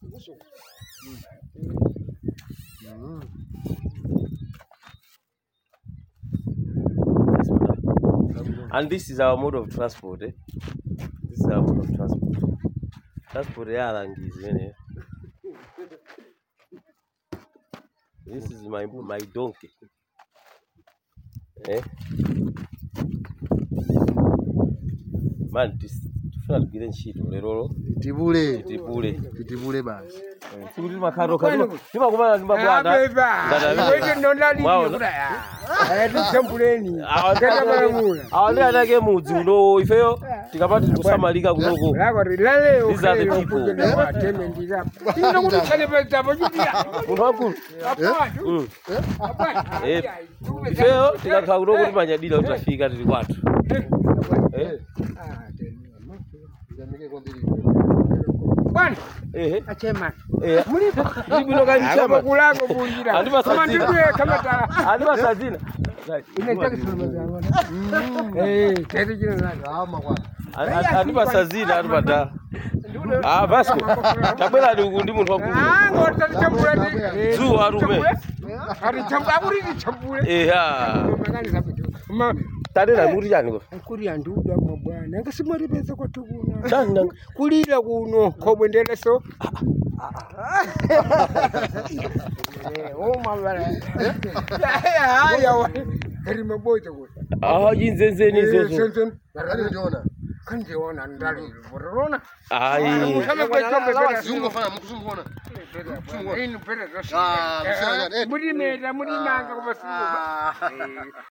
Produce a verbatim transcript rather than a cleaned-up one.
And this is our mode of transport. Eh? This is our mode of transport. Transport is This is my my donkey. Eh? Man, this tufuna tugire shit lero. Tibule. Tibule. Tibule basi. Sikuti makaro karo. Niba kumana niba bwana. Wewe ndo ndali kura. Eh tuchambuleni. Awale anake mudzi uno ifeyo tikapati kusamalika kutoko. These are the people. Ino kuti chale pesa pojudia. Munhu wakulu. Eh. Ifeyo tikakha kutoko kuti manyadira utafika tili kwathu. Eh. Bwana, eh achema. Eh, mulipa. Ndibino kali chama kulako bunjira. Andiba Kama ndiye kama ta. Andiba sazina. Inataka kusema eh, tete jina nani? Ama kwa. Andiba sazina andiba da. Ah, Vasco. Tabela ndi munthu wakulu. Ah, ngota chambula ndi. Zu arume. Ari chambula muri ndi chambula. Eh ha. Ma Tadela muri yani ko. Kuri anduda mwa bwana. Ngasimari pesa kwa tukuna. Chana Kulira kuno kobwendele so. Eh, oh mabara. Ya ya wa. Kari maboja ko. Ah, yinzenzeni zo zo. Nani unaona? Kanje wana ndali. Borona. Ai. Kama kwa chombe sana. Zungu fanya mkuzunguona. Ini pere. Ah, msanga. Muri mera muri manga kwa simu.